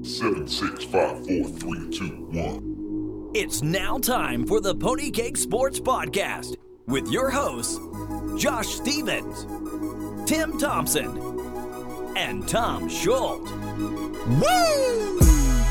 7, 6, 5, 4, 3, 2, 1. It's now time for the Pony Cake Sports Podcast with your hosts, Josh Stevens, Tim Thompson, and Tom Schultz. Woo!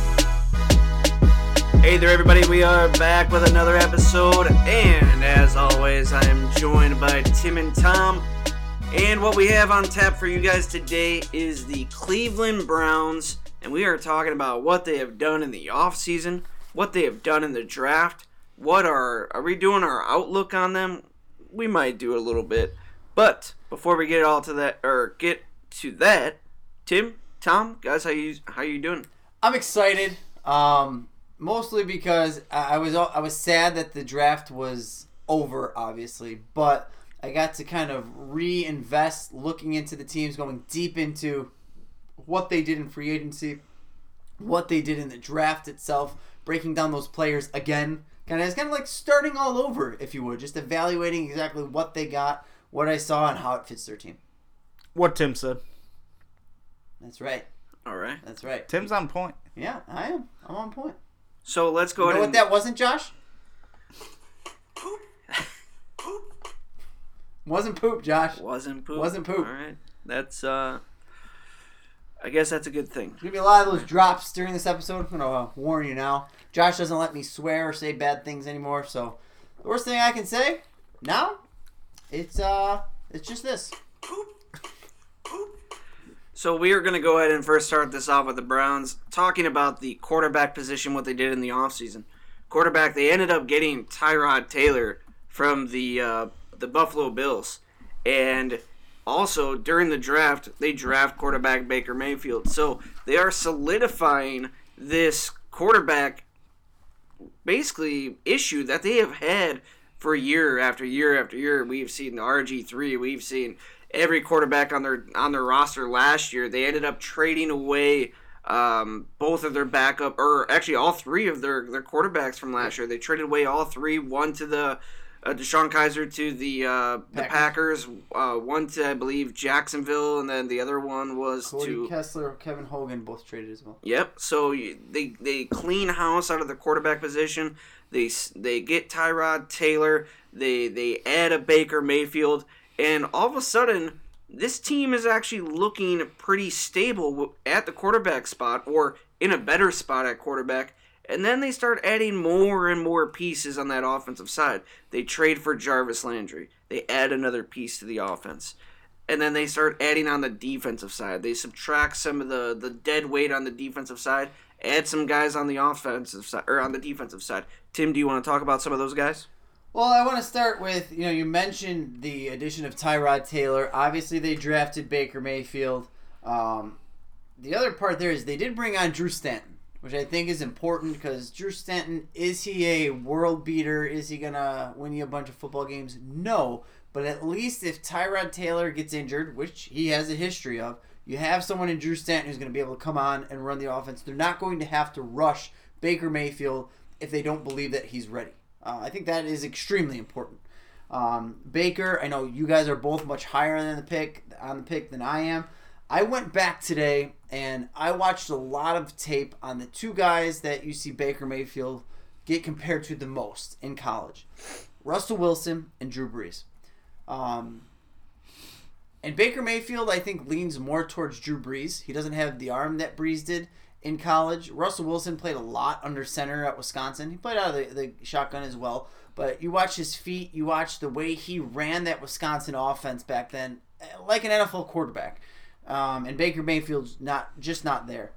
Hey there, everybody. We are back with another episode, and as always, I am joined by Tim and Tom. And what we have on tap for you guys today is the Cleveland Browns, and we are talking about what they have done in the offseason, what they have done in the draft. Are we doing our outlook on them? We might do a little bit. But before we get to that, Tim, Tom, guys, how you doing? I'm excited. Mostly because I was sad that the draft was over, obviously, but I got to kind of reinvest, looking into the teams, going deep into what they did in free agency, what they did in the draft itself, breaking down those players again. It's kind of like starting all over, if you would, just evaluating exactly what they got, what I saw, and how it fits their team. What Tim said. That's right. All right. That's right. Tim's on point. Yeah, I am. I'm on point. So let's go ahead. You know what that wasn't, Josh? Wasn't poop, Josh. Wasn't poop. Wasn't poop. All right. That's, I guess that's a good thing. There's going to be a lot of those drops during this episode. I'm going to warn you now. Josh doesn't let me swear or say bad things anymore, so the worst thing I can say now, it's just this. So we are going to go ahead and first start this off with the Browns, talking about the quarterback position, what they did in the offseason. Quarterback, they ended up getting Tyrod Taylor from the Buffalo Bills. And also, during the draft, they draft quarterback Baker Mayfield. So they are solidifying this quarterback, basically, issue that they have had for year after year after year. We've seen the RG3. We've seen every quarterback on their roster last year. They ended up trading away both of their backup, or actually all three of their quarterbacks from last year. They traded away all three. One to the Deshaun Kaiser to the Packers. One to, I believe, Jacksonville, and then the other one was Cody Kessler, Kevin Hogan, both traded as well. Yep. So they clean house out of the quarterback position. They get Tyrod Taylor. They add a Baker Mayfield. And all of a sudden, this team is actually looking pretty stable at the quarterback spot, or in a better spot at quarterback. And then they start adding more and more pieces on that offensive side. They trade for Jarvis Landry. They add another piece to the offense. And then they start adding on the defensive side. They subtract some of the dead weight on the defensive side, add some guys on the offensive side, or on the defensive side. Tim, do you want to talk about some of those guys? Well, I want to start with, you mentioned the addition of Tyrod Taylor. Obviously, they drafted Baker Mayfield. The other part there is they did bring on Drew Stanton, which I think is important because Drew Stanton, is he a world beater? Is he going to win you a bunch of football games? No. But at least if Tyrod Taylor gets injured, which he has a history of, you have someone in Drew Stanton who's going to be able to come on and run the offense. They're not going to have to rush Baker Mayfield if they don't believe that he's ready. I think that is extremely important. Baker, I know you guys are both much higher on the pick than I am. I went back today and I watched a lot of tape on the two guys that you see Baker Mayfield get compared to the most in college. Russell Wilson and Drew Brees. And Baker Mayfield, I think, leans more towards Drew Brees. He doesn't have the arm that Brees did in college. Russell Wilson played a lot under center at Wisconsin. He played out of the shotgun as well. But you watch his feet, you watch the way he ran that Wisconsin offense back then, like an NFL quarterback. And Baker Mayfield's not there.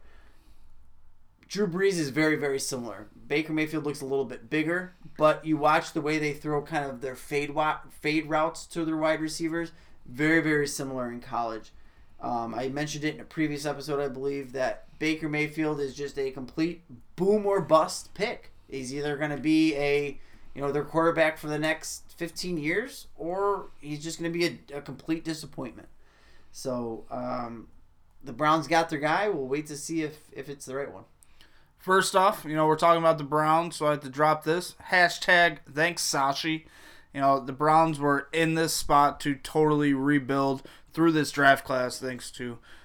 Drew Brees is very, very similar. Baker Mayfield looks a little bit bigger, but you watch the way they throw kind of their fade routes to their wide receivers. Very, very similar in college. I mentioned it in a previous episode, I believe, that Baker Mayfield is just a complete boom or bust pick. He's either going to be their quarterback for the next 15 years, or he's just going to be a complete disappointment. So the Browns got their guy. We'll wait to see if it's the right one. First off, we're talking about the Browns, so I have to drop this. Hashtag thanks, Sashi. The Browns were in this spot to totally rebuild through this draft class thanks to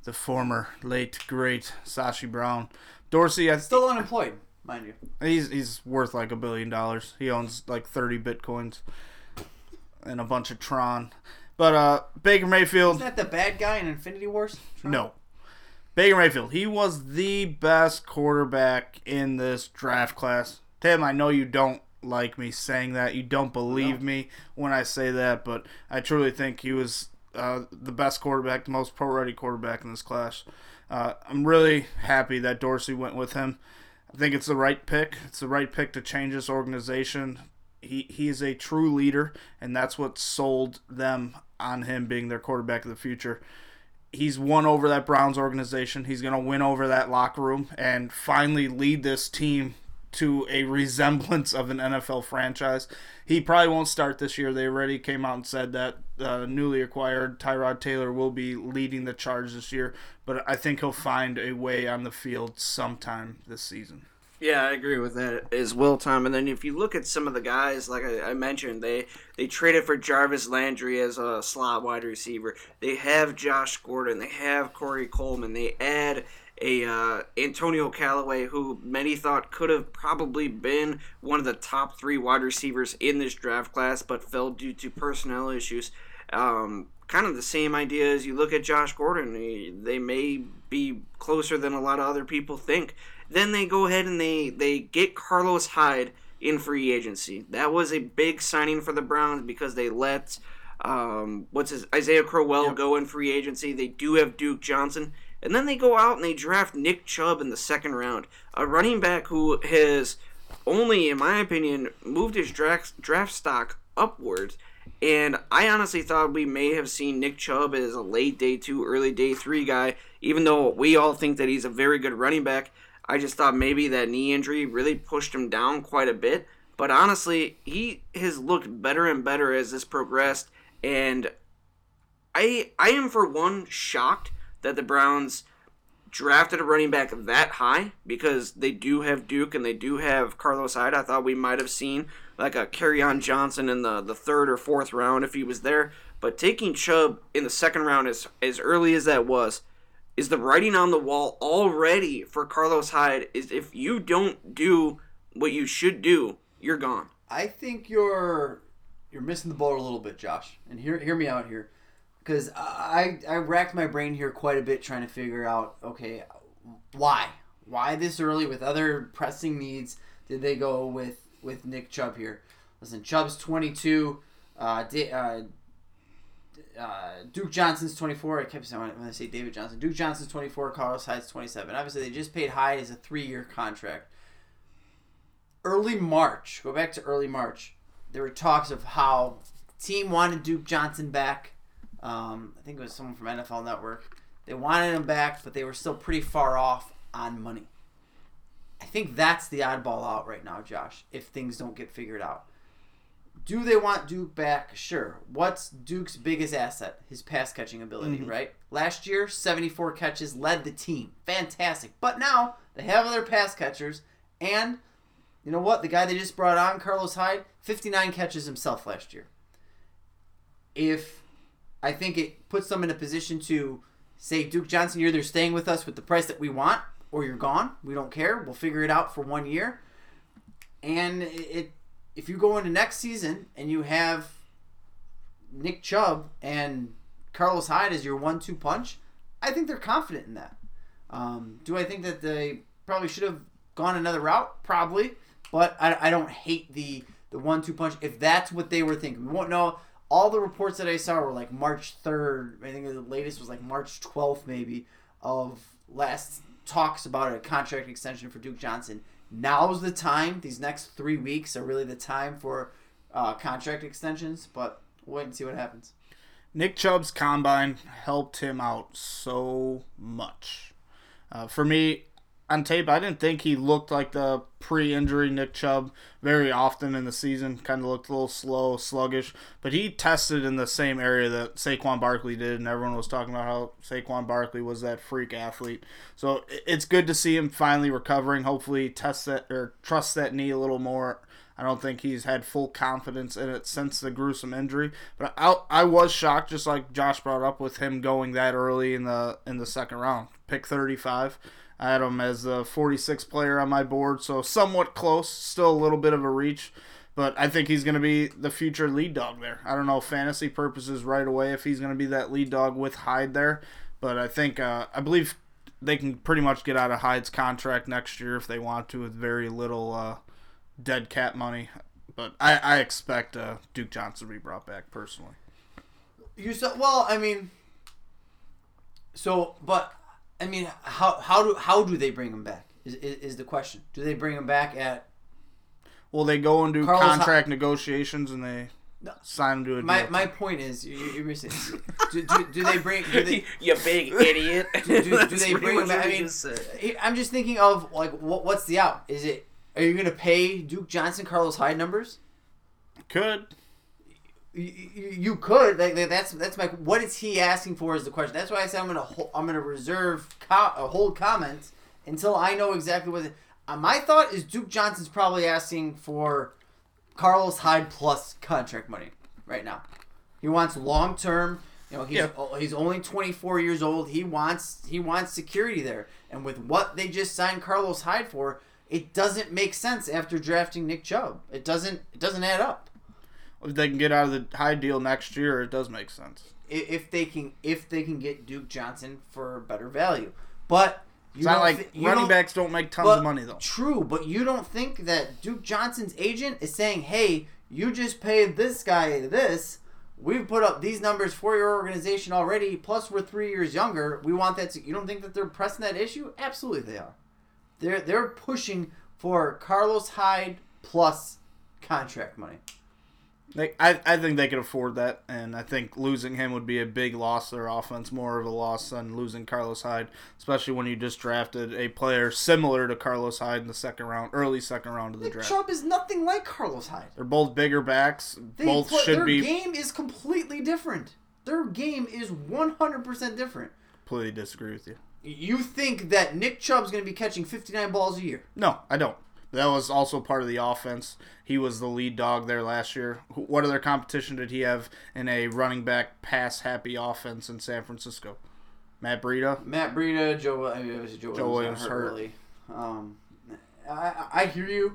the former late great Sashi Brown. Dorsey, Still unemployed, mind you. he's worth like $1 billion. He owns like 30 Bitcoins and a bunch of Tron. But Baker Mayfield. Isn't that the bad guy in Infinity Wars? No. Baker Mayfield, he was the best quarterback in this draft class. Tim, I know you don't like me saying that. You don't believe me when I say that, but I truly think he was the best quarterback, the most pro-ready quarterback in this class. I'm really happy that Dorsey went with him. I think it's the right pick. It's the right pick to change this organization. He is a true leader, and that's what sold them on him being their quarterback of the future. He's won over that Browns organization. He's going to win over that locker room and finally lead this team to a resemblance of an NFL franchise. He probably won't start this year. They already came out and said that newly acquired Tyrod Taylor will be leading the charge this year, but I think he'll find a way on the field sometime this season. Yeah, I agree with that as well, Tom. And then if you look at some of the guys, like I mentioned, they traded for Jarvis Landry as a slot wide receiver. They have Josh Gordon. They have Corey Coleman. They add Antonio Callaway, who many thought could have probably been one of the top 3 wide receivers in this draft class, but fell due to personnel issues. Kind of the same idea as you look at Josh Gordon. They may be closer than a lot of other people think. Then they go ahead and they get Carlos Hyde in free agency. That was a big signing for the Browns because they let Isaiah Crowell go in free agency. They do have Duke Johnson. And then they go out and they draft Nick Chubb in the 2nd round, a running back who has only, in my opinion, moved his draft stock upwards. And I honestly thought we may have seen Nick Chubb as a late day 2, early day 3 guy, even though we all think that he's a very good running back. I just thought maybe that knee injury really pushed him down quite a bit. But honestly, he has looked better and better as this progressed. And I am, for one, shocked that the Browns drafted a running back that high, because they do have Duke and they do have Carlos Hyde. I thought we might have seen like a Kerryon Johnson in the 3rd or 4th round if he was there. But taking Chubb in the 2nd round as early as that was, is the writing on the wall already for Carlos Hyde. Is if you don't do what you should do, you're gone. I think you're missing the boat a little bit, Josh. And hear me out here. Because I racked my brain here quite a bit trying to figure out, okay, why? Why this early with other pressing needs did they go with Nick Chubb here? Listen, Chubb's 22, Duke Johnson's 24. I kept saying when I say David Johnson. Duke Johnson's 24, Carlos Hyde's 27. Obviously, they just paid Hyde as a 3-year contract. Early March, go back to early March, there were talks of how the team wanted Duke Johnson back. I think it was someone from NFL Network. They wanted him back, but they were still pretty far off on money. I think that's the oddball out right now, Josh, if things don't get figured out. Do they want Duke back? Sure. What's Duke's biggest asset? His pass-catching ability, right? Last year, 74 catches, led the team. Fantastic. But now, they have other pass catchers, and you know what? The guy they just brought on, Carlos Hyde, 59 catches himself last year. I think it puts them in a position to say, Duke Johnson, you're either staying with us with the price that we want, or you're gone. We don't care. We'll figure it out for 1 year. And if you go into next season and you have Nick Chubb and Carlos Hyde as your 1-2 punch, I think they're confident in that. Do I think that they probably should have gone another route? Probably. But I don't hate the 1-2 punch if that's what they were thinking. We won't know. All the reports that I saw were like March 3rd. I think the latest was like March 12th maybe of last talks about a contract extension for Duke Johnson. Now's the time. These next 3 weeks are really the time for contract extensions, but we'll wait and see what happens. Nick Chubb's combine helped him out so much. For me, on tape, I didn't think he looked like the pre-injury Nick Chubb very often in the season. Kind of looked a little slow, sluggish. But he tested in the same area that Saquon Barkley did, and everyone was talking about how Saquon Barkley was that freak athlete. So it's good to see him finally recovering. Hopefully trust that knee a little more I don't think he's had full confidence in it since the gruesome injury. But I was shocked, just like Josh brought up, with him going that early in the second round. Pick 35. I had him as the 46th player on my board, so somewhat close. Still a little bit of a reach. But I think he's going to be the future lead dog there. I don't know fantasy purposes right away if he's going to be that lead dog with Hyde there. But I think, I believe they can pretty much get out of Hyde's contract next year if they want to with very little dead cap money. But I expect Duke Johnson to be brought back personally. How do they bring him back? Is the question. Do they bring him back at? Well, they go and do contract negotiations and they sign him to a deal. My point is, you're saying, do they bring? You big idiot. Do they bring him back? I'm just thinking of like what's the out? Are you going to pay Duke Johnson Carlos Hyde numbers? Could. You could. That's my. What is he asking for? Is the question. That's why I said I'm gonna reserve hold comments until I know exactly what. My thought is Duke Johnson's probably asking for Carlos Hyde plus contract money right now. He wants long term. He's only 24 years old. He wants security there. And with what they just signed Carlos Hyde for, it doesn't make sense after drafting Nick Chubb. It doesn't add up. If they can get out of the Hyde deal next year, it does make sense. If they can get Duke Johnson for better value, but. It's not like running backs don't make tons of money, though. True, but you don't think that Duke Johnson's agent is saying, hey, you just paid this guy this. We've put up these numbers for your organization already, plus we're 3 years younger. We want that. You don't think that they're pressing that issue? Absolutely they are. They're pushing for Carlos Hyde plus contract money. I think they could afford that, and I think losing him would be a big loss to their offense, more of a loss than losing Carlos Hyde, especially when you just drafted a player similar to Carlos Hyde in the early second round of the draft. Chubb is nothing like Carlos Hyde. They're both bigger backs. Their game is completely different. Their game is 100% different. Completely disagree with you. You think that Nick Chubb's going to be catching 59 balls a year? No, I don't. That was also part of the offense. He was the lead dog there last year. What other competition did he have in a running back pass-happy offense in San Francisco? Matt Breida? Joe Williams hurt. Early. I hear you.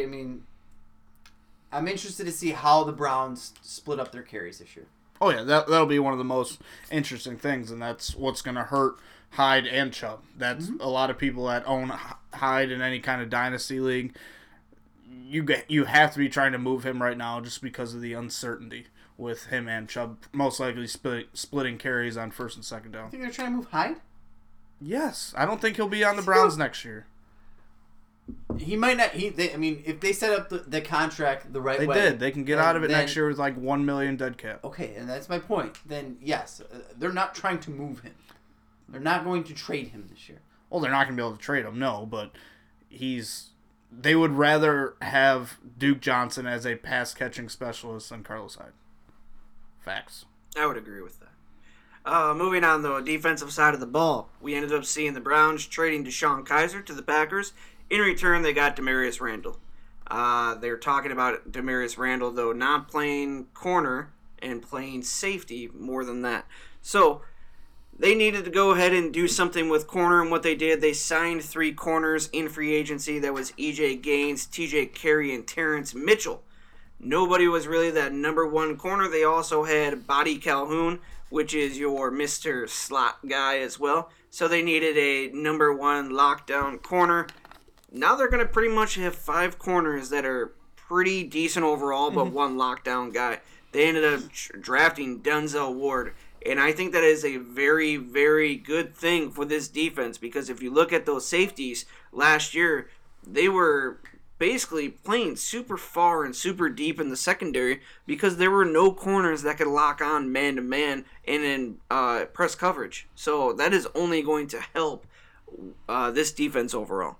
I'm interested to see how the Browns split up their carries this year. Oh, yeah. That'll be one of the most interesting things, and that's what's going to hurt Hyde and Chubb. That's a lot of people that own Hyde in any kind of dynasty league. You have to be trying to move him right now just because of the uncertainty with him and Chubb most likely splitting carries on first and second down. You think they're trying to move Hyde? Yes. I don't think he'll be on the Browns next year. He might not. If they set up the contract the right way. They did. They can get out of it next year with like $1 million dead cap. Okay, and that's my point. Then, yes, they're not trying to move him. They're not going to trade him this year. Well, they're not going to be able to trade him, no, but they would rather have Duke Johnson as a pass-catching specialist than Carlos Hyde. Facts. I would agree with that. Moving on, though, defensive side of the ball, we ended up seeing the Browns trading DeShone Kizer to the Packers. In return, they got Demarius Randall. They're talking about Demarius Randall, though, not playing corner and playing safety more than that. So they needed to go ahead and do something with corner, and what they did, they signed 3 corners in free agency. That was E.J. Gaines, T.J. Carey, and Terrence Mitchell. Nobody was really that number one corner. They also had Buddy Calhoun, which is your Mr. Slot guy as well. So they needed a number one lockdown corner. Now they're going to pretty much have 5 corners that are pretty decent overall, but one lockdown guy. They ended up drafting Denzel Ward. And I think that is a very, very good thing for this defense, because if you look at those safeties last year, they were basically playing super far and super deep in the secondary because there were no corners that could lock on man-to-man and in press coverage. So that is only going to help this defense overall.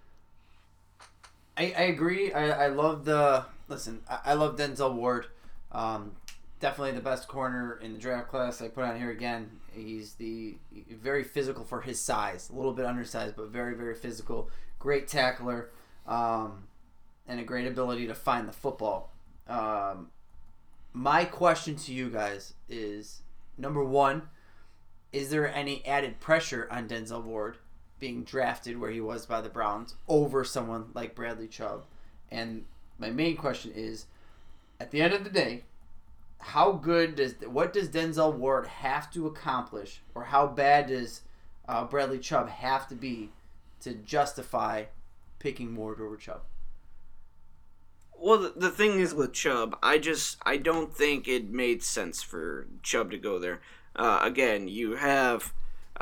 I agree. I love I love Denzel Ward. Definitely the best corner in the draft class. I put on here again. He's very physical for his size. A little bit undersized, but very, very physical. Great tackler. And and a great ability to find the football. My question to you guys is, number one, is there any added pressure on Denzel Ward being drafted where he was by the Browns over someone like Bradley Chubb? And my main question is, at the end of the day, what does Denzel Ward have to accomplish, or how bad does Bradley Chubb have to be to justify picking Ward over Chubb? Well, the thing is with Chubb, I don't think it made sense for Chubb to go there. Again, you have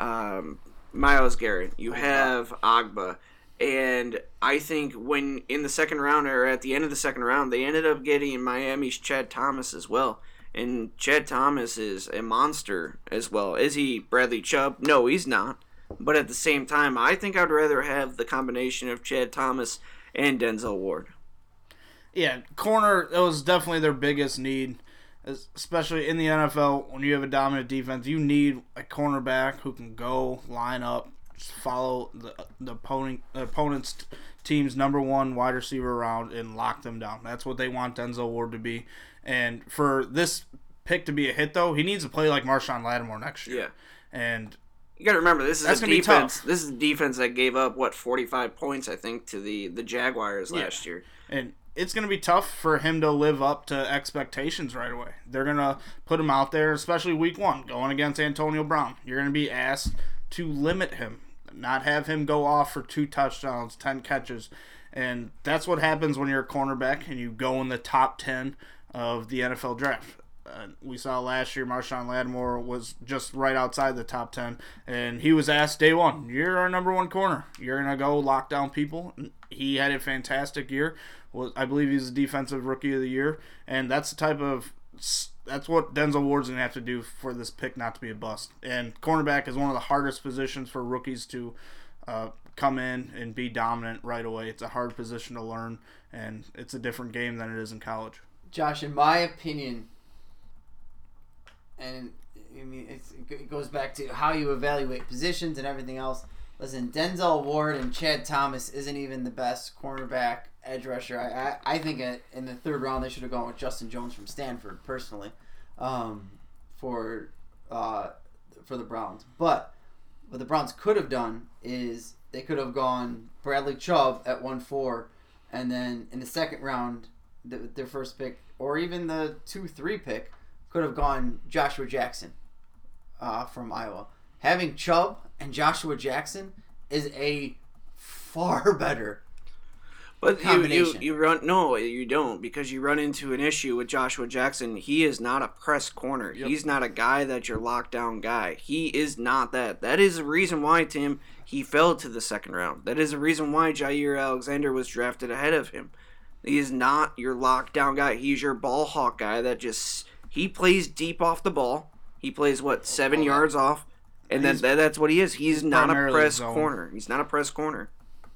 Myles Garrett, you have Agba, and I think when in the second round or at the end of the second round, they ended up getting Miami's Chad Thomas as well. And Chad Thomas is a monster as well. Is he Bradley Chubb? No, he's not. But at the same time, I think I'd rather have the combination of Chad Thomas and Denzel Ward. Yeah, corner, that was definitely their biggest need, especially in the NFL. When you have a dominant defense, you need a cornerback who can go, line up, just follow the opponent's team's number one wide receiver around and lock them down. That's what they want Denzel Ward to be. And for this pick to be a hit, though, he needs to play like Marshawn Lattimore next year. Yeah. And you got to remember, this is that's a gonna defense. be tough. This is a defense that gave up 45 points, I think, to the Jaguars last year. And it's going to be tough for him to live up to expectations right away. They're going to put him out there, especially week one, going against Antonio Brown. You're going to be asked to limit him, not have him go off for 2 touchdowns, 10 catches. And that's what happens when you're a cornerback and you go in the top 10 of the NFL draft. We saw last year Marshawn Lattimore was just right outside the top 10, and he was asked day one, you're our number one corner. You're going to go lock down people. He had a fantastic year. I believe he's the defensive rookie of the year, and that's what Denzel Ward's going to have to do for this pick not to be a bust. And cornerback is one of the hardest positions for rookies to come in and be dominant right away. It's a hard position to learn, and it's a different game than it is in college. Josh, in my opinion, and I mean, it goes back to how you evaluate positions and everything else. Listen, Denzel Ward and Chad Thomas isn't even the best cornerback edge rusher. I think in the third round they should have gone with Justin Jones from Stanford, personally, for the Browns. But what the Browns could have done is they could have gone Bradley Chubb at 1-4, and then in the second round, their first pick, or even the 2-3 pick, could have gone Joshua Jackson from Iowa. Having Chubb and Joshua Jackson is a far better combination. You don't, because you run into an issue with Joshua Jackson. He is not a press corner. Yep. He's not a guy that's your lockdown guy. He is not that. That is the reason why, Tim, he fell to the second round. That is the reason why Jair Alexander was drafted ahead of him. He is not your lockdown guy. He's your ball hawk guy that he plays deep off the ball. He plays, 7 yards off? And that's what he is. He's not a press corner. He's not a press corner.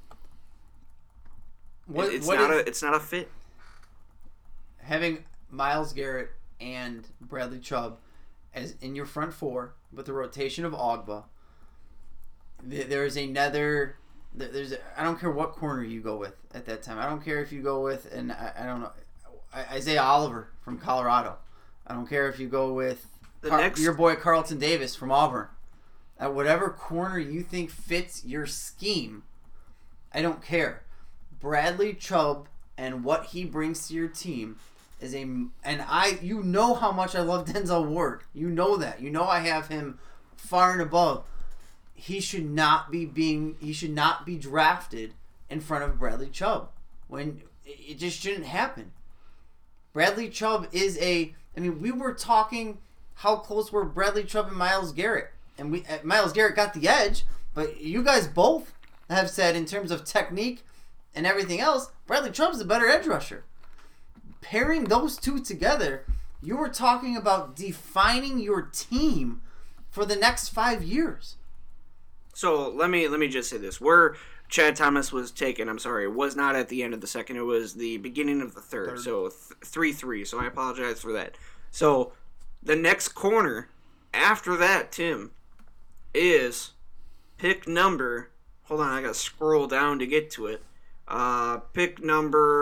It's not a fit. Having Myles Garrett and Bradley Chubb as in your front four with the rotation of Agba, there's another. I don't care what corner you go with at that time. I don't care if you go with I don't know, Isaiah Oliver from Colorado. I don't care if you go with your boy Carlton Davis from Auburn. At whatever corner you think fits your scheme, I don't care. Bradley Chubb and what he brings to your team is you know how much I love Denzel Ward. You know that. You know I have him far and above. He should not be drafted in front of Bradley Chubb. When it just shouldn't happen. Bradley Chubb is we were talking how close were Bradley Chubb and Myles Garrett. And Myles Garrett got the edge, but you guys both have said in terms of technique and everything else, Bradley Chubb's the better edge rusher. Pairing those two together, you were talking about defining your team for the next 5 years. So let me just say this: where Chad Thomas was taken, it was not at the end of the second; it was the beginning of the third. So 3-3. So I apologize for that. So the next corner after that, Tim, is pick number. Hold on, I gotta scroll down to get to it. Pick number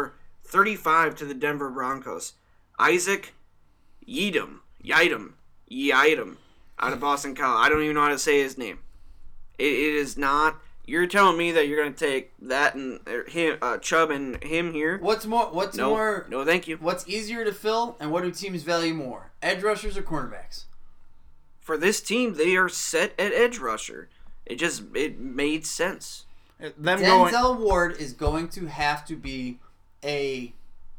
35 to the Denver Broncos. Isaac Yiadom, out of Boston College. I don't even know how to say his name. It is not. You're telling me that you're going to take that and him, Chubb and him here? What's more? No, thank you. What's easier to fill, and what do teams value more? Edge rushers or cornerbacks? For this team, they are set at edge rusher. It made sense. Denzel Ward is going to have to be an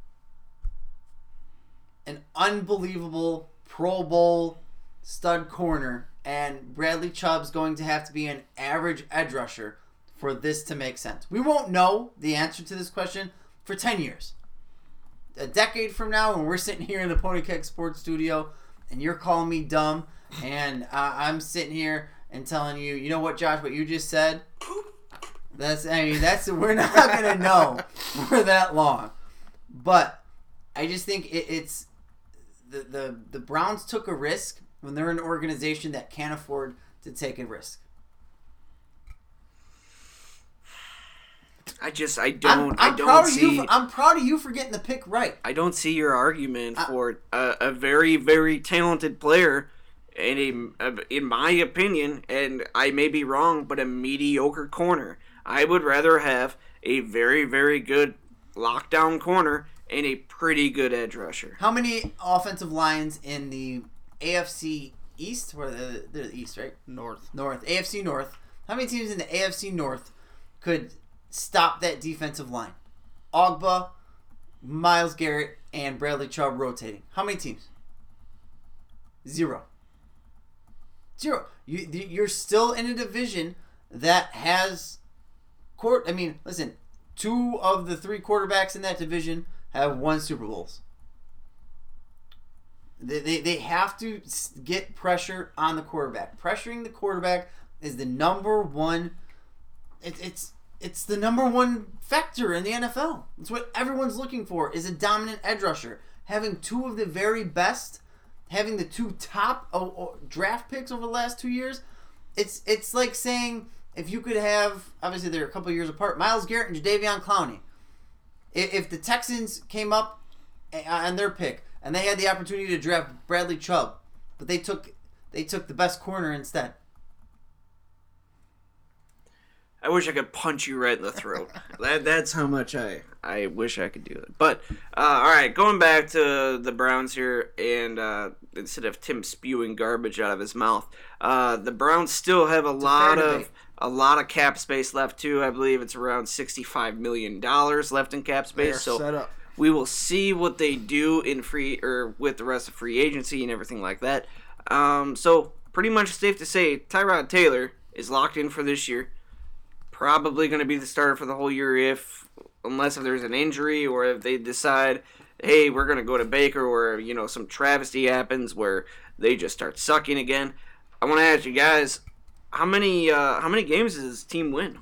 unbelievable Pro Bowl stud corner, and Bradley Chubb's going to have to be an average edge rusher for this to make sense. We won't know the answer to this question for 10 years. A decade from now, when we're sitting here in the Pony Keg Sports Studio, and you're calling me dumb, and I'm sitting here and telling you, you know what, Josh, what you just said? We're not gonna know for that long. But I just think it's the Browns took a risk when they're an organization that can't afford to take a risk. I don't see. I'm proud of you for getting the pick right. I don't see your argument for a very, very talented player, and in my opinion, and I may be wrong, but a mediocre corner. I would rather have a very, very good lockdown corner and a pretty good edge rusher. How many offensive lines in the AFC East? Or the East, right? North. AFC North. How many teams in the AFC North could stop that defensive line? Ogba, Myles Garrett, and Bradley Chubb rotating. How many teams? Zero. You're still in a division that has listen, 2 of the 3 quarterbacks in that division have won Super Bowls. They have to get pressure on the quarterback. Pressuring the quarterback is the number one. It's the number one factor in the NFL. It's what everyone's looking for, is a dominant edge rusher. Having 2 of the very best, having the 2 top draft picks over the last 2 years, it's like saying if you could have, obviously they're a couple of years apart, Myles Garrett and Jadeveon Clowney. If the Texans came up on their pick and they had the opportunity to draft Bradley Chubb, but they took the best corner instead. I wish I could punch you right in the throat. That's how much I wish I could do it. But, all right, going back to the Browns here, and instead of Tim spewing garbage out of his mouth, the Browns still have a lot of cap space left, too. I believe it's around $65 million left in cap space. So set up. We will see what they do with the rest of free agency and everything like that. So pretty much safe to say Tyrod Taylor is locked in for this year. Probably going to be the starter for the whole year unless if there's an injury or if they decide, hey, we're going to go to Baker, or some travesty happens where they just start sucking again. I want to ask you guys, how many games does this team win?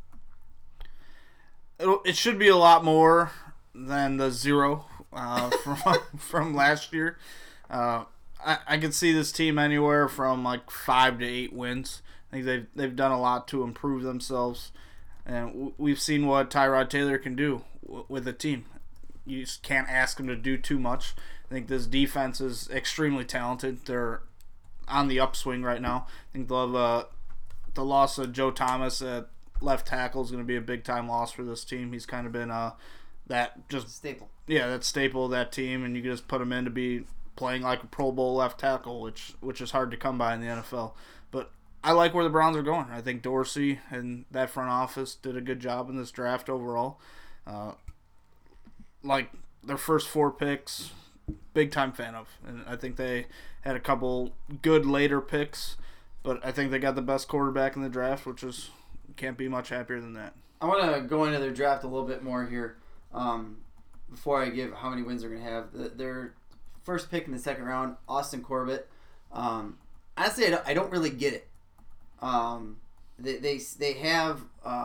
It should be a lot more than the 0 from last year. I could see this team anywhere from like 5 to 8 wins. I think they've done a lot to improve themselves, and we've seen what Tyrod Taylor can do with a team. You just can't ask him to do too much. I think this defense is extremely talented. They're on the upswing right now. I think they'll have the loss of Joe Thomas at left tackle is going to be a big time loss for this team. He's kind of been that just staple. Yeah, that staple of that team, and you can just put him in to be playing like a Pro Bowl left tackle, which is hard to come by in the NFL. But I like where the Browns are going. I think Dorsey and that front office did a good job in this draft overall. Like their first 4 picks, big time fan of. And I think they had a couple good later picks, but I think they got the best quarterback in the draft, which is can't be much happier than that. I want to go into their draft a little bit more here before I give how many wins they're going to have. Their first pick in the second round, Austin Corbett. Honestly, I don't really get it. They have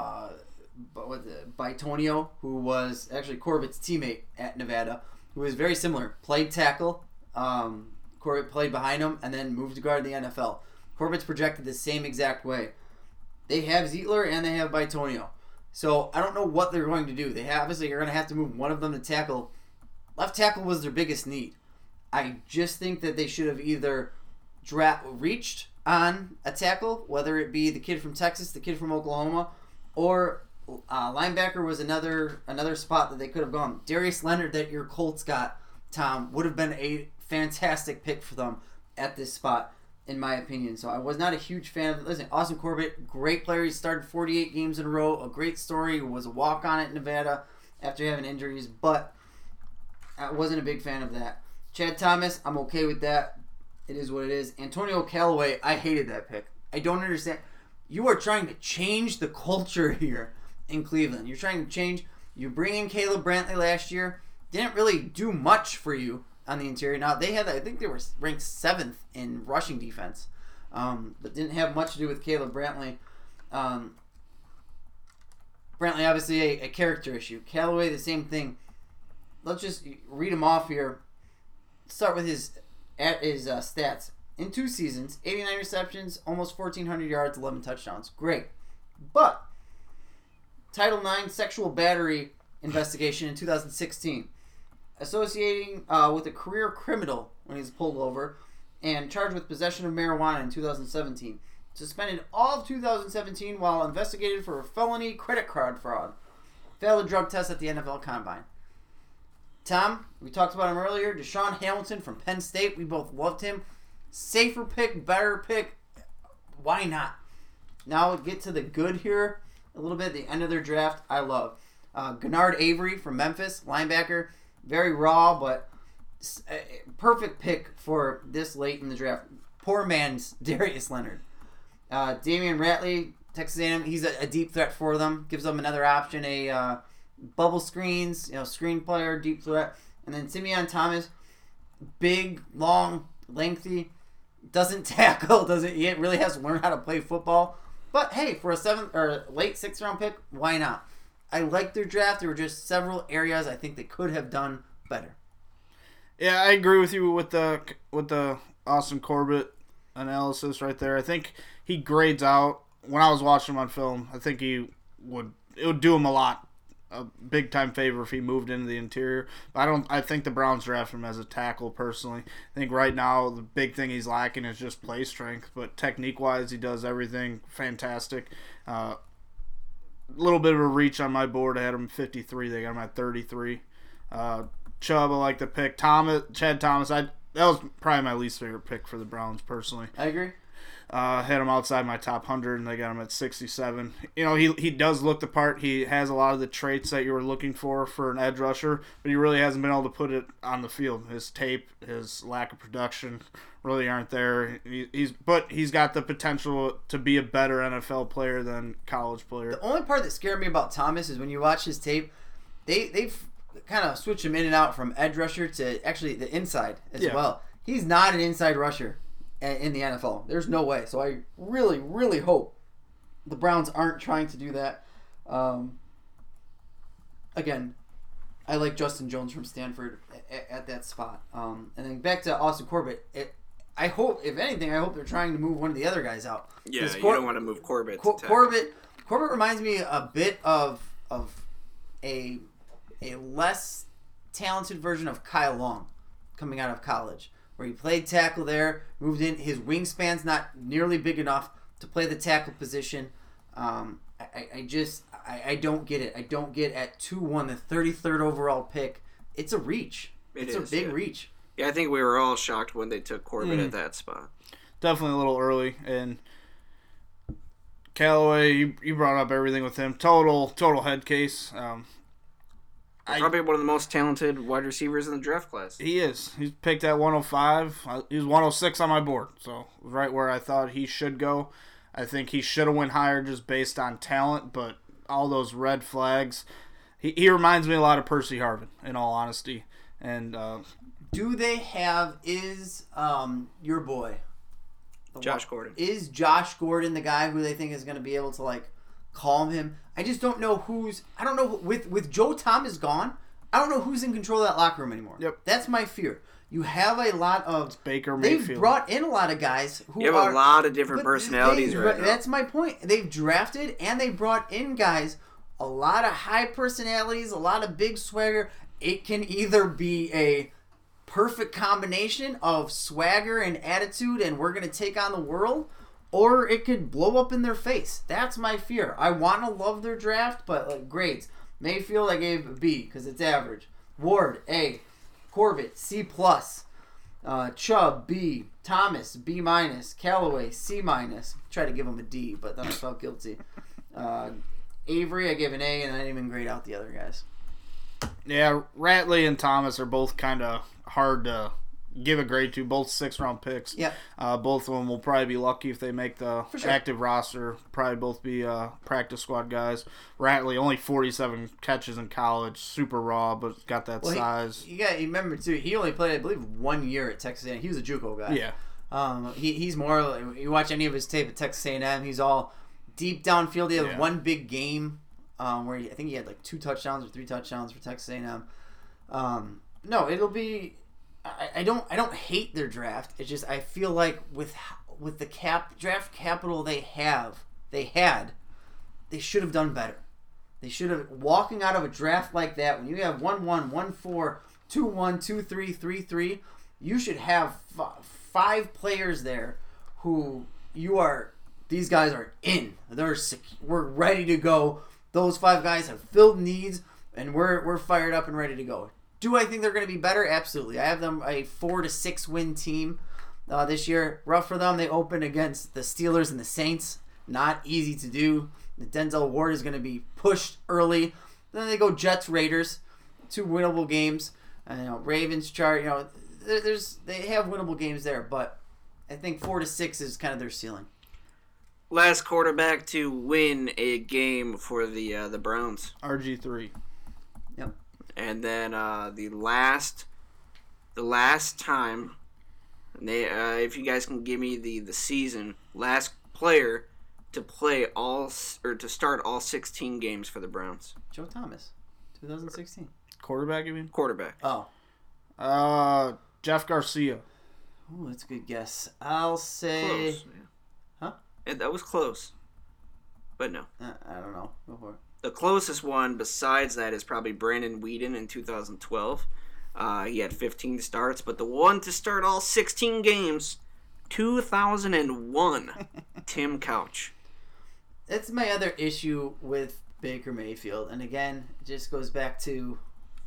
Bitonio, who was actually Corbett's teammate at Nevada, who was very similar. Played tackle. Corbett played behind him and then moved to guard in the NFL. Corbett's projected the same exact way. They have Zietler and they have Bitonio. So I don't know what they're going to do. They obviously are going to have to move one of them to tackle. Left tackle was their biggest need. I just think that they should have either reached on a tackle, whether it be the kid from Texas, the kid from Oklahoma, or linebacker was another spot that they could have gone. Darius Leonard that your Colts got, Tom, would have been a fantastic pick for them at this spot, in my opinion. So I was not a huge fan of it. Listen, Austin Corbett, great player. He started 48 games in a row. A great story. Was a walk-on at Nevada after having injuries, but I wasn't a big fan of that. Chad Thomas, I'm okay with that. It is what it is. Antonio Callaway, I hated that pick. I don't understand. You are trying to change the culture here in Cleveland. You're trying to change. You bring in Caleb Brantley last year. Didn't really do much for you on the interior. Now, they had, I think they were ranked 7th in rushing defense, but didn't have much to do with Caleb Brantley. Brantley, obviously, a character issue. Callaway, the same thing. Let's just read him off here. Start with his stats. In 2 seasons, 89 receptions, almost 1,400 yards, 11 touchdowns. Great. But Title IX sexual battery investigation in 2016. Associating with a career criminal when he's pulled over and charged with possession of marijuana in 2017. Suspended all of 2017 while investigated for a felony credit card fraud. Failed a drug test at the NFL Combine. Tom, we talked about him earlier. Deshaun Hamilton from Penn State. We both loved him. Safer pick, better pick. Why not? Now we'll get to the good here a little bit. The end of their draft, I love. Gennard Avery from Memphis, linebacker. Very raw, but perfect pick for this late in the draft. Poor man's Darius Leonard. Damian Ratley, Texas A&M. He's a deep threat for them. Gives them another option. A bubble screens, screen player, deep threat. And then Simeon Thomas, big, long, lengthy, doesn't tackle, he really has to learn how to play football. But hey, for a 7th or late 6th round pick, why not? I like their draft. There were just several areas I think they could have done better. Yeah, I agree with you with the Austin Corbett analysis right there. I think he grades out. When I was watching him on film, I think it would do him a big time favor if he moved into the interior. But I think the Browns draft him as a tackle personally. I think right now the big thing he's lacking is just play strength, but technique wise he does everything fantastic. A little bit of a reach on my board. I had him 53. They got him at 33. Chubb, I like the pick. Chad Thomas, that was probably my least favorite pick for the Browns personally. I agree. Had him outside my top 100, and they got him at 67. He does look the part. He has a lot of the traits that you were looking for an edge rusher, but he really hasn't been able to put it on the field. His tape, his lack of production really aren't there. But he's got the potential to be a better NFL player than college player. The only part that scared me about Thomas is when you watch his tape, they've kind of switched him in and out from edge rusher to actually the inside as well. He's not an inside rusher in the NFL. There's no way. So I really, really hope the Browns aren't trying to do that. Again, I like Justin Jones from Stanford at that spot. And then back to Austin Corbett. I hope, if anything, they're trying to move one of the other guys out. Yeah, you don't want to move Corbett. Corbett reminds me a bit of a less talented version of Kyle Long coming out of college, where he played tackle there, moved in. His wingspan's not nearly big enough to play the tackle position. I don't get it. I don't get at 2-1, the 33rd overall pick. It's a reach. It's a big reach. Yeah, I think we were all shocked when they took Corbett at that spot. Definitely a little early. And Callaway, you brought up everything with him. Total head case. Probably one of the most talented wide receivers in the draft class. He is. He's picked at 105. He was 106 on my board, so right where I thought he should go. I think he should have went higher just based on talent, but all those red flags. He reminds me a lot of Percy Harvin, in all honesty. And do they have your boy Josh Gordon? Is Josh Gordon the guy who they think is going to be able to calm him? I just don't know I don't know, with Joe Thomas gone, I don't know who's in control of that locker room anymore. Yep. That's my fear. You have a lot of Baker Mayfield. They've brought in a lot of guys who have a lot of different personalities right now. That's my point. They've drafted and they brought in guys a lot of high personalities, a lot of big swagger. It can either be a perfect combination of swagger and attitude and we're going to take on the world, or it could blow up in their face. That's my fear. I want to love their draft, but like grades. Mayfield I gave a B because it's average. Ward, A. Corbett, C+. Chubb, B. Thomas, B-. Callaway, C-. Tried to give him a D, but then I felt guilty. Avery, I gave an A, and I didn't even grade out the other guys. Yeah, Ratley and Thomas are both kind of hard to give a grade to. Both 6th-round picks. Yeah. Both of them will probably be lucky if they make the sure. active roster. Probably both be practice squad guys. Ratley, only 47 catches in college. Super raw, but got that size. You remember, too, he only played, I believe, 1 year at Texas A&M. He was a JUCO guy. Yeah. He's more, you watch any of his tape at Texas A&M, he's all deep downfield. He had one big game where I think he had like 2 touchdowns or 3 touchdowns for Texas A&M. No, it'll be... I don't hate their draft. It's just I feel like with the draft capital they had, they should have done better. They should have, walking out of a draft like that, when you have 1-1, 1-4, 2-1, 2-3, 3-3, you should have 5 players there who these guys are in. We're ready to go. Those 5 guys have filled needs, and we're fired up and ready to go. Do I think they're going to be better? Absolutely. I have them a 4-6 win team this year. Rough for them. They open against the Steelers and the Saints. Not easy to do. Denzel Ward is going to be pushed early. Then they go Jets, Raiders, 2 winnable games. Ravens, they have winnable games there, but I think 4-6 is kind of their ceiling. Last quarterback to win a game for the Browns. RG3. Yep. And then the last time, if you guys can give me the season, last player to start all 16 games for the Browns. Joe Thomas, 2016. Quarterback, you mean? Quarterback. Oh. Jeff Garcia. Oh, that's a good guess. I'll say... Close. Huh? That was close. But no. I don't know. Go for it. The closest one besides that is probably Brandon Weeden in 2012. He had 15 starts, but the one to start all 16 games, 2001, Tim Couch. That's my other issue with Baker Mayfield. And again, it just goes back to,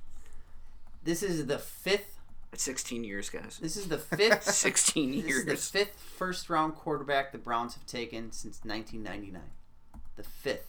this is the 5th. That's 16 years, guys. This is the 5th. 16 years. This is the 5th first-round quarterback the Browns have taken since 1999. The 5th.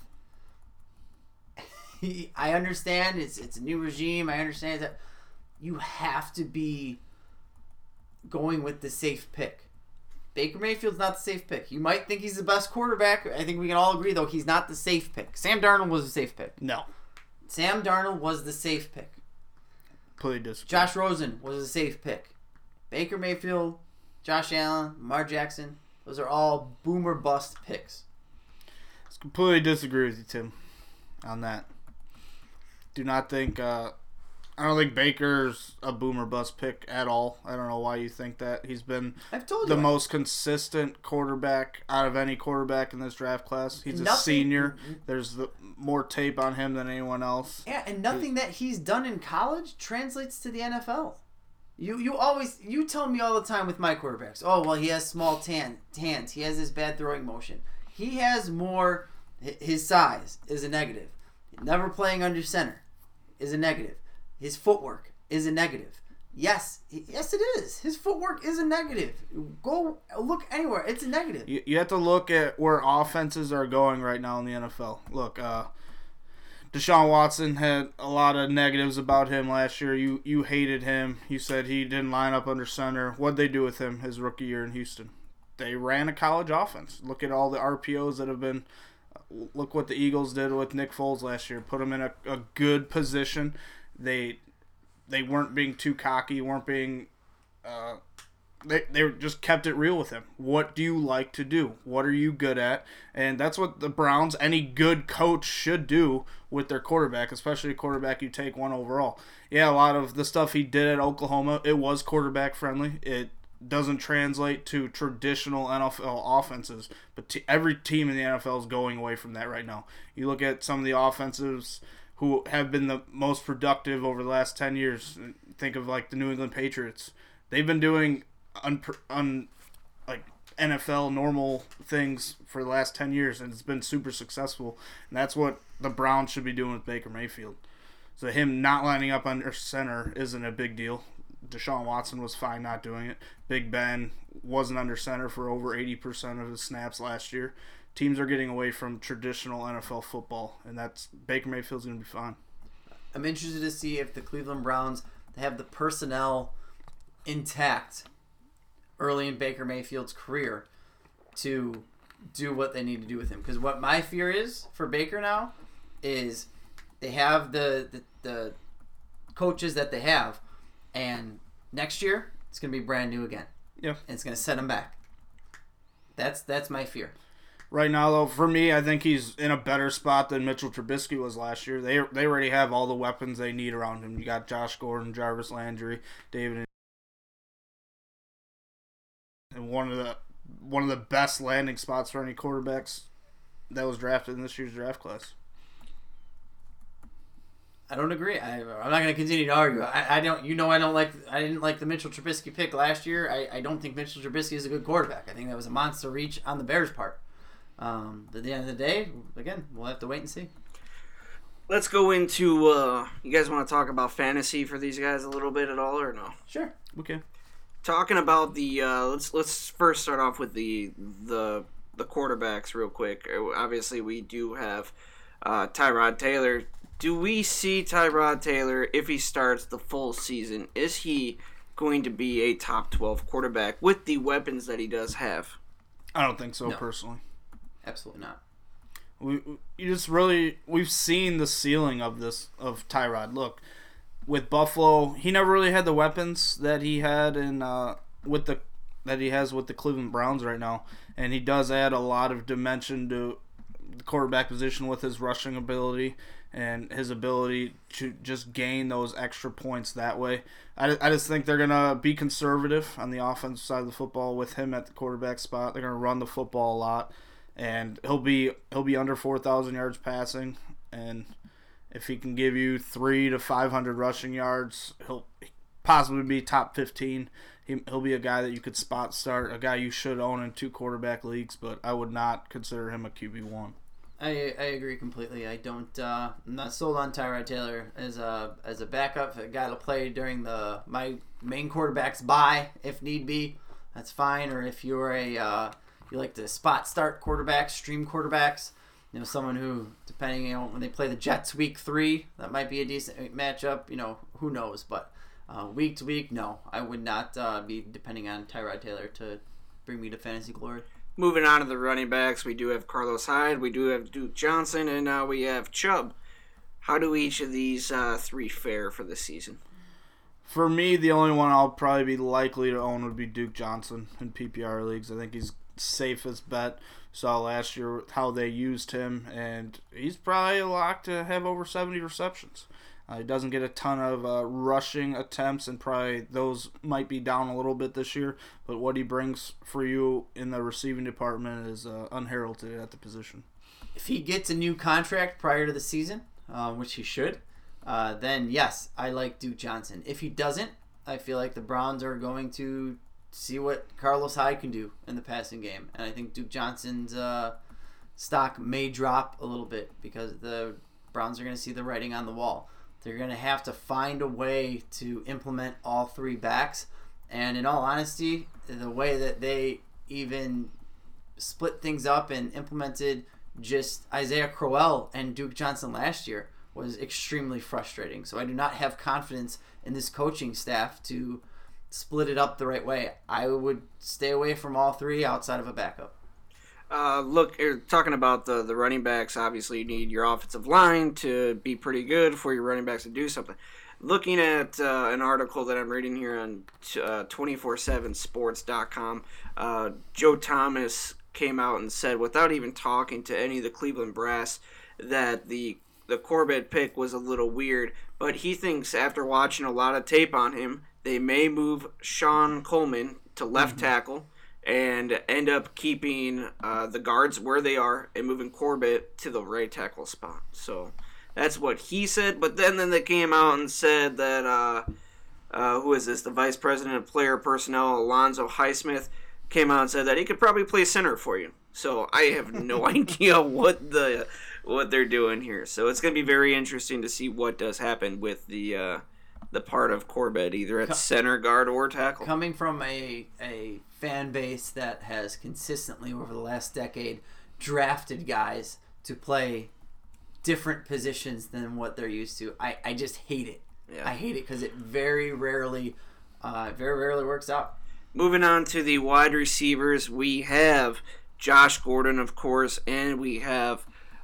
I understand it's a new regime. I understand that you have to be going with the safe pick. Baker Mayfield's not the safe pick. You might think he's the best quarterback. I think we can all agree, though, he's not the safe pick. Sam Darnold was the safe pick. No. Sam Darnold was the safe pick. Completely disagree. Josh Rosen was a safe pick. Baker Mayfield, Josh Allen, Lamar Jackson, those are all boomer bust picks. I completely disagree with you, Tim, on that. Do not think I don't think Baker's a boomer bust pick at all. I don't know why you think that. He's been the most consistent quarterback out of any quarterback in this draft class. He's a senior. There's more tape on him than anyone else. Yeah, and nothing that he's done in college translates to the NFL. You tell me all the time with my quarterbacks, oh, well, he has small hands. He has this bad throwing motion. He has more, his size is a negative. Never playing under center is a negative. His footwork is a negative. Yes, it is. His footwork is a negative. Go look anywhere. It's a negative. You have to look at where offenses are going right now in the NFL. Look, Deshaun Watson had a lot of negatives about him last year. You hated him. You said he didn't line up under center. What'd they do with him his rookie year in Houston? They ran a college offense. Look at all the RPOs that have been... Look what the Eagles did with Nick Foles last year. Put him in a good position. They weren't being too cocky. Weren't being. They just kept it real with him. What do you like to do? What are you good at? And that's what the Browns, any good coach should do with their quarterback, especially a quarterback you take 1 overall. Yeah, a lot of the stuff he did at Oklahoma, it was quarterback friendly. doesn't translate to traditional NFL offenses, but every team in the NFL is going away from that right now. You look at some of the offensives who have been the most productive over the last 10 years. Think of like the New England Patriots. They've been doing like NFL normal things for the last 10 years, and it's been super successful. And that's what the Browns should be doing with Baker Mayfield. So him not lining up under center isn't a big deal. Deshaun Watson was fine not doing it. Big Ben wasn't under center for over 80% of his snaps last year. Teams are getting away from traditional NFL football, and that's Baker Mayfield's going to be fine. I'm interested to see if the Cleveland Browns have the personnel intact early in Baker Mayfield's career to do what they need to do with him. Because what my fear is for Baker now is they have the coaches that they have, and next year it's going to be brand new again. Yeah. And it's going to set him back. That's my fear. Right now, though, for me, I think he's in a better spot than Mitchell Trubisky was last year. They already have all the weapons they need around him. You got Josh Gordon, Jarvis Landry, David, and one of the best landing spots for any quarterbacks that was drafted in this year's draft class. I don't agree. I'm not going to continue to argue. I didn't like the Mitchell Trubisky pick last year. I don't think Mitchell Trubisky is a good quarterback. I think that was a monster reach on the Bears' part. At the end of the day, again, we'll have to wait and see. Let's go into. You guys want to talk about fantasy for these guys a little bit at all, or no? Sure. Okay. Talking about the let's first start off with the quarterbacks real quick. Obviously, we do have Tyrod Taylor. Do we see Tyrod Taylor, if he starts the full season, is he going to be a top 12 quarterback with the weapons that he does have? I don't think so, No. personally. Absolutely not. We've seen the ceiling of Tyrod. Look, with Buffalo, he never really had the weapons that he had that he has with the Cleveland Browns right now, and he does add a lot of dimension to the quarterback position with his rushing ability and his ability to just gain those extra points that way. I just think they're going to be conservative on the offensive side of the football with him at the quarterback spot. They're going to run the football a lot, and he'll be under 4,000 yards passing, and if he can give you 300 to 500 rushing yards, he'll possibly be top 15. He'll be a guy that you could spot start, a guy you should own in 2 quarterback leagues, but I would not consider him a QB1. I agree completely. I'm not sold on Tyrod Taylor as a backup, a guy to play during my main quarterback's bye if need be. That's fine. Or if you're you like to spot start quarterbacks, stream quarterbacks, someone who, depending, when they play the Jets week 3, that might be a decent matchup. Who knows? But week to week, no, I would not be depending on Tyrod Taylor to bring me to fantasy glory. Moving on to the running backs, we do have Carlos Hyde, we do have Duke Johnson, and now we have Chubb. How do each of these 3 fare for the season? For me, the only one I'll probably be likely to own would be Duke Johnson in PPR leagues. I think he's safest bet. Saw last year how they used him, and he's probably a lock to have over 70 receptions. He doesn't get a ton of rushing attempts, and probably those might be down a little bit this year. But what he brings for you in the receiving department is unheralded at the position. If he gets a new contract prior to the season, which he should, then yes, I like Duke Johnson. If he doesn't, I feel like the Browns are going to see what Carlos Hyde can do in the passing game. And I think Duke Johnson's stock may drop a little bit because the Browns are going to see the writing on the wall. They're going to have to find a way to implement all 3 backs. And in all honesty, the way that they even split things up and implemented just Isaiah Crowell and Duke Johnson last year was extremely frustrating. So I do not have confidence in this coaching staff to split it up the right way. I would stay away from all 3 outside of a backup. Look, talking about the running backs, obviously you need your offensive line to be pretty good for your running backs to do something. Looking at an article that I'm reading here on 247sports.com, Joe Thomas came out and said, without even talking to any of the Cleveland brass, that the Corbett pick was a little weird, but he thinks after watching a lot of tape on him, they may move Sean Coleman to left tackle and end up keeping the guards where they are and moving Corbett to the right tackle spot. So that's what he said. But then they came out and said that, who is this? The vice president of player personnel, Alonzo Highsmith, came out and said that he could probably play center for you. So I have no idea what they're doing here. So it's going to be very interesting to see what does happen with the part of Corbett, either at center, guard, or tackle. Coming from a fan base that has consistently over the last decade drafted guys to play different positions than what they're used to, I just hate it. Yeah. I hate it because it very rarely works out. Moving on to the wide receivers, we have Josh Gordon, of course, and we have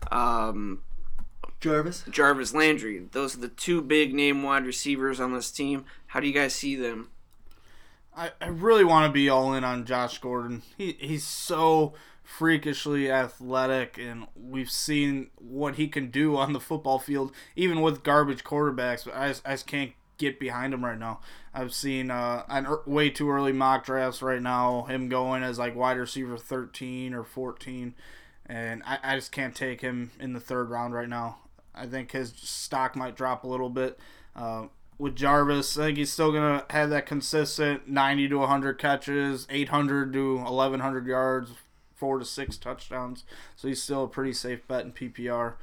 Jarvis Landry. Those are the two big name wide receivers on this team. How do you guys see them? I really want to be all in on Josh Gordon. He's so freakishly athletic, and we've seen what he can do on the football field, even with garbage quarterbacks. But I just can't get behind him right now. I've seen way too early mock drafts right now, him going as like wide receiver 13 or 14, and I just can't take him in the third round right now. I think his stock might drop a little bit. With Jarvis, I think he's still going to have that consistent 90 to 100 catches, 800 to 1,100 yards, 4 to 6 touchdowns. So he's still a pretty safe bet in PPR.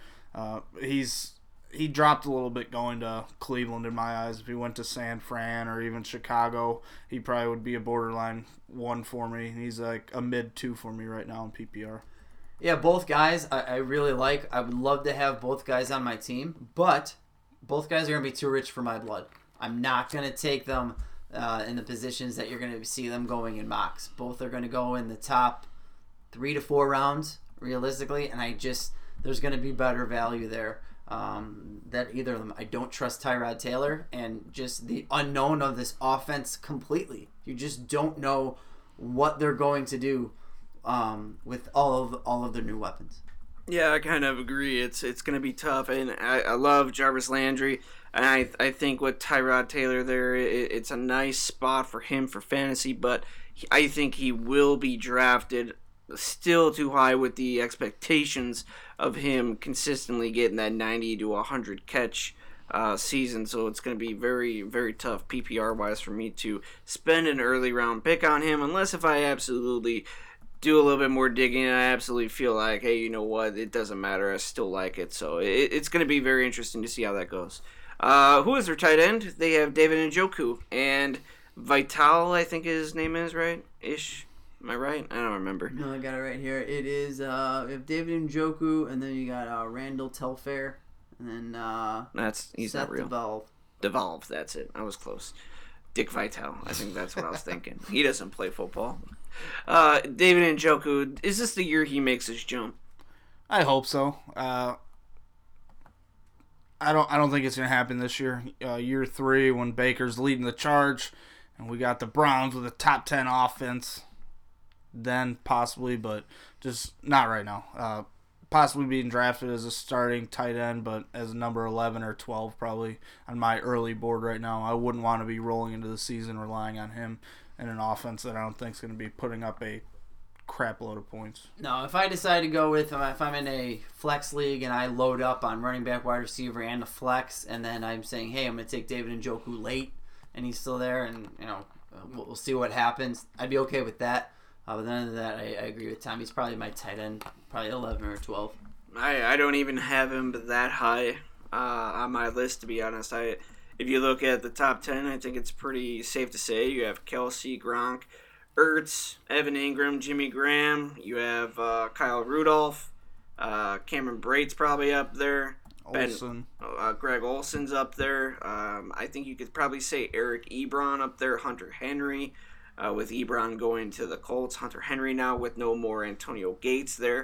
He dropped a little bit going to Cleveland in my eyes. If he went to San Fran or even Chicago, he probably would be a borderline 1 for me. He's like a mid 2 for me right now in PPR. Yeah, both guys I really like. I would love to have both guys on my team, but both guys are going to be too rich for my blood. I'm not going to take them in the positions that you're going to see them going in mocks. Both are going to go in the top 3 to 4 rounds, realistically, and there's going to be better value there than either of them. I don't trust Tyrod Taylor, and just the unknown of this offense completely. You just don't know what they're going to do with all of their new weapons. Yeah, I kind of agree. It's going to be tough, and I love Jarvis Landry, and I think with Tyrod Taylor there, it's a nice spot for him for fantasy, but I think he will be drafted still too high with the expectations of him consistently getting that 90 to 100 catch season, so it's going to be very, very tough PPR-wise for me to spend an early round pick on him, unless if I absolutely do a little bit more digging and I absolutely feel like, hey, you know what, it doesn't matter, I still like it. So it's going to be very interesting to see how that goes. Who is their tight end? They have David Njoku and Vital, I think his name is, right? Ish. Am I right? I don't remember. No, I got it right here. It is, we have David Njoku, and then you got Randall Telfair, and then he's Seth not real. Devolve, that's it. I was close. Dick Vitale. I think that's what I was thinking. He doesn't play football. David Njoku, is this the year he makes his jump? I hope so. I don't think it's gonna happen this year. Year 3 when Baker's leading the charge, and we got the Browns with a top 10 offense. Then possibly, but just not right now. Possibly being drafted as a starting tight end, but as a number 11 or 12 probably on my early board right now. I wouldn't want to be rolling into the season relying on him in an offense that I don't think is going to be putting up a crap load of points. No, if I decide to go with him, if I'm in a flex league and I load up on running back, wide receiver, and a flex, and then I'm saying, hey, I'm going to take David Njoku late, and he's still there, and we'll see what happens. I'd be okay with that. But other than that, I agree with Tom. He's probably my tight end, probably 11 or 12. I don't even have him that high on my list, to be honest. If you look at the top 10, I think it's pretty safe to say you have Kelsey, Gronk, Ertz, Evan Ingram, Jimmy Graham. You have Kyle Rudolph, Cameron Brate's probably up there. Olsen. Greg Olson's up there. I think you could probably say Eric Ebron up there, Hunter Henry. With Ebron going to the Colts, Hunter Henry now with no more Antonio Gates there.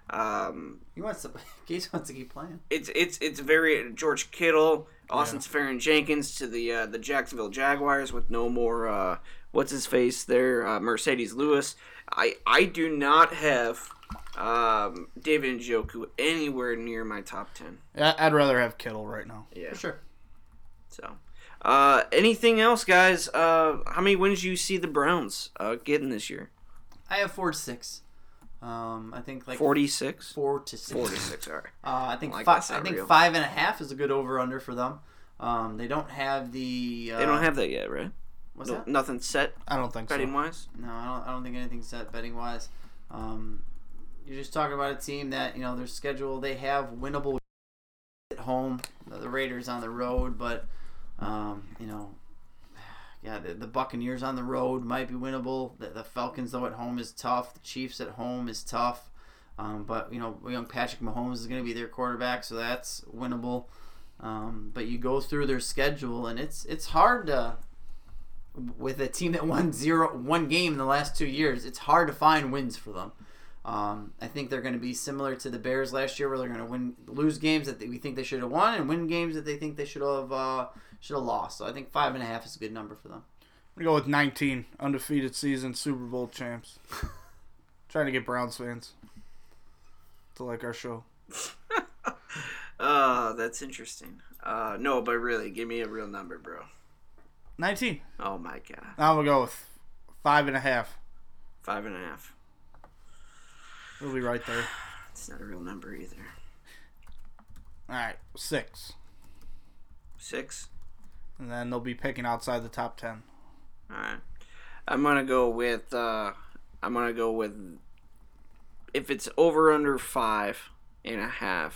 Gates wants to keep playing. It's very George Kittle, Austin Seferian-Jenkins to the Jacksonville Jaguars with no more what's his face there, Mercedes Lewis. I do not have David Njoku anywhere near my top 10. I'd rather have Kittle right now. Yeah, for sure. So, anything else, guys? How many wins do you see the Browns getting this year? I have 4-6. I think like 46. 4-6. 46. All right. I think Like I that's not think real. 5.5 is a good over under for them. They don't have the. They don't have that yet, right? What's No, that? nothing set I don't think so. betting wise. No, I don't think anything's set betting wise. You're just talking about a team that their schedule. They have winnable at home. The Raiders on the road, but yeah, the Buccaneers on the road might be winnable. The Falcons though at home is tough. The Chiefs at home is tough. But young Patrick Mahomes is going to be their quarterback, so that's winnable. But you go through their schedule, and it's hard to, with a team that won one game in the last 2 years, it's hard to find wins for them. I think they're going to be similar to the Bears last year, where they're going to lose games that we think they should have won, and win games that they think they should have lost. So I think 5.5 is a good number for them. I'm going to go with 19. Undefeated season, Super Bowl champs. Trying to get Browns fans to like our show. That's interesting. No, but really, give me a real number, bro. 19. Oh my god. Now I'm going to go with 5.5. 5.5. It'll be right there. It's not a real number either. All right, 6. 6. And then they'll be picking outside the top 10. All right. I'm gonna go with. If it's over under 5.5,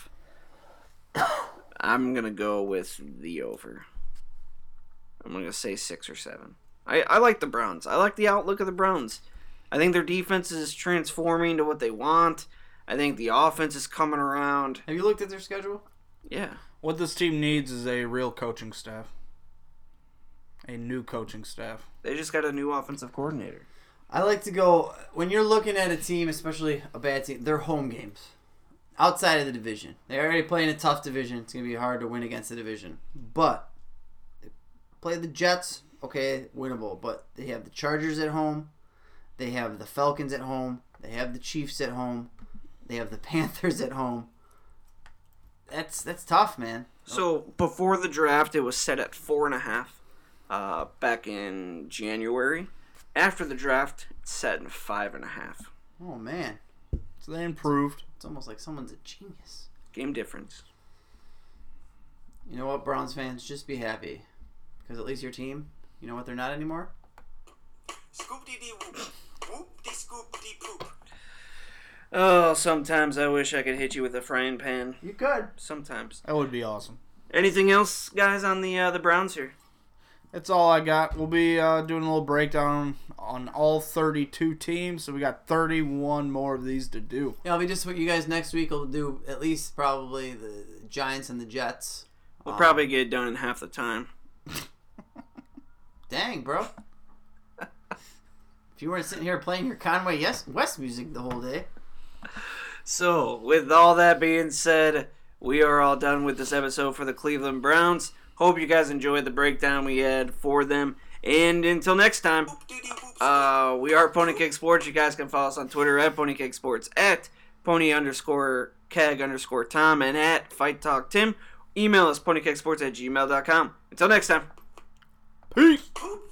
I'm gonna go with the over. I'm gonna say 6 or 7. I like the Browns. I like the outlook of the Browns. I think their defense is transforming to what they want. I think the offense is coming around. Have you looked at their schedule? Yeah. What this team needs is a real coaching staff. A new coaching staff. They just got a new offensive coordinator. I like to go, when you're looking at a team, especially a bad team, they're home games. Outside of the division. They're already playing a tough division. It's going to be hard to win against the division. But, they play the Jets, okay, winnable. But they have the Chargers at home. They have the Falcons at home. They have the Chiefs at home. They have the Panthers at home. That's tough, man. So, before the draft, it was set at 4.5 back in January. After the draft, it's set in 5.5. Oh, man. So they improved. It's almost like someone's a genius. Game difference. You know what, Browns fans? Just be happy. Because at least your team, you know what they're not anymore? Scoop-dee-dee-whoop. Whoop-dee-scoop-dee-poop. Oh, sometimes I wish I could hit you with a frying pan. You could. Sometimes. That would be awesome. Anything else, guys, on the Browns here? That's all I got. We'll be doing a little breakdown on all 32 teams, so we got 31 more of these to do. Yeah, I'll be just with you guys next week. We'll do at least probably the Giants and the Jets. We'll probably get it done in half the time. Dang, bro. If you weren't sitting here playing your Conway West music the whole day. So, with all that being said, we are all done with this episode for the Cleveland Browns. Hope you guys enjoyed the breakdown we had for them. And until next time, we are Pony Keg Sports. You guys can follow us on Twitter at Pony Keg Sports, at Pony_Keg_Tom, and at Fight Talk Tim. Email us, ponykegsports@gmail.com. Until next time. Peace. Poop.